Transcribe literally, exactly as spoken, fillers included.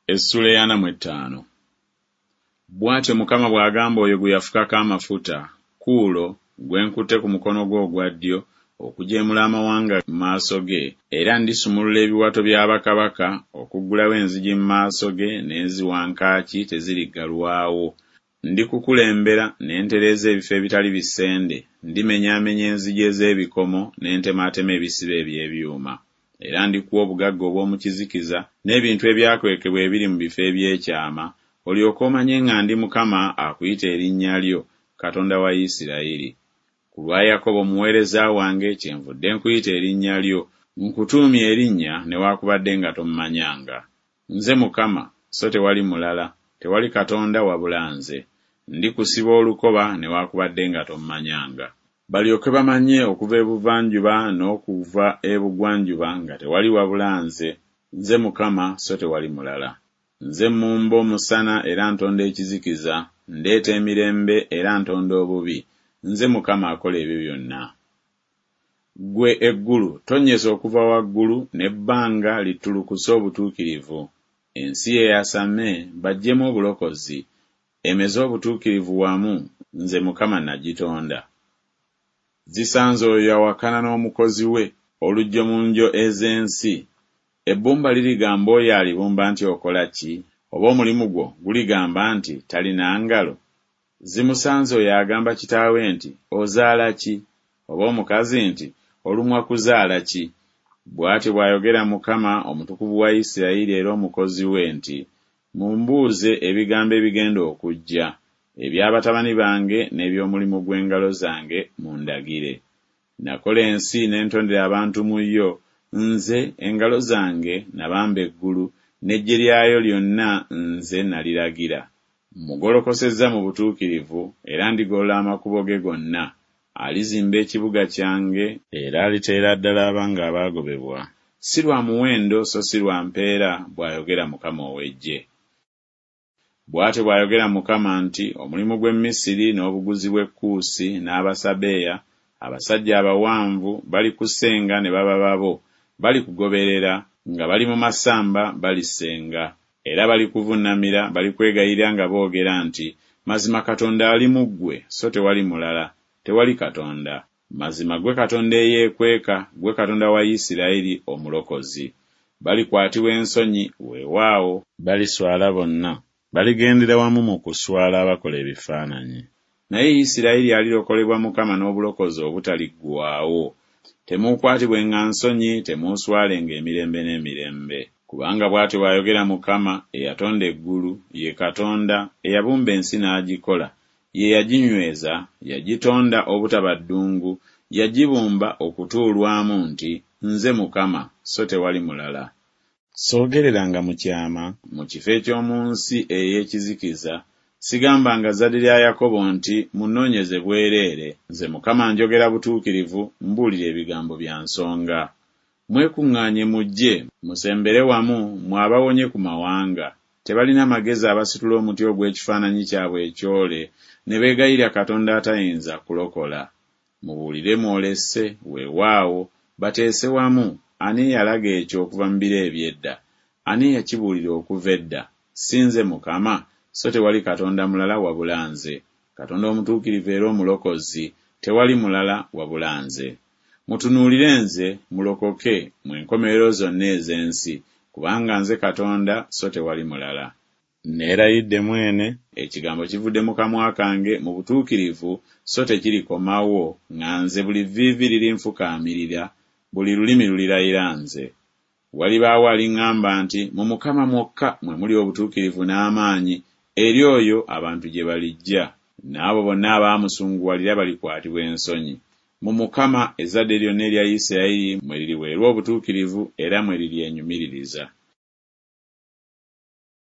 Essula ya ana mu ttaano. Bw'atyo Mukama bw'agamba oyo gwe yafukako amafuta, Kuulo, gwe nkutte ku mukono gwe ogwa ddyo, okujeemula amawanga mu maaso ge, era ndisumulula ebiwato bya bakabaka, okuggulawo enzigi mu maaso ge, n'enziwankaaki teziriggalwawo. Ndikukulembera ne ntereeza ebifo ebitali bisende, ndimenyaamenya enzigi ez'ebikomo ne ntemaatema ebisibo eby'ebyuma. Era ndikuwa obugagga obw'omu kizikiza n'ebintu ebyakwekebwa ebiri mu bifo eby'ekyama, olyoke omanye nga ndi Mukama akuyita erinnya lyo, Katonda wa Isirayiri. Ku lwa Yakobo muweereza wange kyenvudde nkuyita erinnya lyo, nkutuumye erinnya newaakubadde nga tommanyanga. Nze Mukama, so tewali mulala, tewali Katonda wabula nze. Ndikusiba olukoba newaakubadde nga tommanyanga. Balyoke bamanye okuva ebuvanjuba n'okuva ebugwanjuba nga tewali wabula nze. Nze Mukama, so tewali mulala. Nze mmumba omusana era ntonda ekizikiza, ndeeta emirembe era ntonda obubi. Nze Mukama akola ebyo byonna. Ggwe eggulu tonnyesa okuva waggulu, n'ebbanga litulukuse obutuukirivu. Ensi eyasame baggyemu obulokozi. Emeze obutuukirivu wamu, nze Mukama nagitonda. Zisanze oyo yawakana n'omukozi we, olujjo mu njo ez'ensi. Ebbumba lirigamba oyo alibumba nti okola ki? Oba omulimu gwo guligamba nti talina ngalo? Zimusanze oyo agamba kitaawe nti ozaala ki? Oba omukazi nti olumwa kuzaala ki? Bw'atyo bw'ayogera Mukama, Omutukuvu wa Isirayiri era omukozi we nti, mumbuuze ebigambo ebigenda okujja, eby'abatabani bange n'eby'omulimu gw'engalo zange mundagire. Nakola ensi n'entondera abantu mu yo, nze engalo zange nabamba eggulu, n'eggye lyayo lyonna nze naliragira. Mugolokosezza mu butuukirivu, era ndigolola amakubo ge gonna. Alizimba ekibuga kyange, era aliteera ddala abanga abaagobebwa. Si lwa muwendo so si lwa mpeera, bw'ayogera Mukama ow'Eggye. Bw'atyo bw'ayogera Mukama nti, omulimu gw'e Misiri n'obuguzi bw'e Kuusi n'Abasabeeya, abasajja abawanvu balikusenga ne baba babo, balikugoberera, nga bali mu masamba balisenga, era balikuvunnamira, balikwegayirira nga boogera nti, mazima Katonda ali mu ggwe, so tewali mulala, tewali Katonda. Mazima gwe Katonda eyeekweka, gwe Katonda wa Isirayiri omulokozi. Balikwatibwa ensonyi, weewaawo baliswala bonna. Baligendera wamu mu kuswala abakola ebifaananyi. Naye Isirayiri alirokolebwa Mukama n'obulokozi obutaliggwaawo. Temuukwatibwenga nsonyi, temuuswalenga emirembe n'emirembe. Kubanga bw'atyo bw'ayogera Mukama, eyatonda eggulu, ye Katonda, eyabumba ensi n'agikola, ye yaginyweza, yagitonda obutaba ddungu, yagibumba okutuulwamu nti, nze Mukama, so tewali mulala. Soogereranga mu kyama, mu kifo eky'omu nsi ey'ekizikiza, sigambanga zadde lya Yakobo nti munoonyeze bwereere. Nze Mukama njogera butuukirivu, mbuulira ebigambo bya nsonga. Mwekuŋŋaanye mujje, musembere wamu, mwabawonye ku mawanga. Tebalina magezi abasitula omuti ogw'ekifaananyi kyabwe ekyole, ne beegayirira Katonda atayinza kulokola. Mubuulire mwolese, weewaawo, bateese wamu. Ani yalaga ekyo okuva mu biro eby'edda? Ani yakibuulira okuva edda? Si nze Mukama, so tewali Katonda mulala wabula nze. Katonda omutuukirivu era omulokozi, tewali mulala wabula nze. Mutunuulire nze, mulokoke, mu enkomerero zonna ez'ensi, kubanga nze Katonda, so tewali mulala. Neerayidde mwene, ekigambo kivudde mu kamwa kange mu butuukirivu, so tekirikomawo, nga nze buli vviivi lirinfukaamirira, buli lulimi lulirayira nze. Walibaawo aliŋŋamba nti, mu Mukama mwokka mwe muli obutuukirivu n'amaanyi, eri oyo abantu gye balijja, n'abo bonna abaamusunguwalira balikwatibwa ensonyi. Mu Mukama ezzadde lyonna erya Isirayiri mwe liriweerwa obutuukirivu era mwe liryenyumiririza.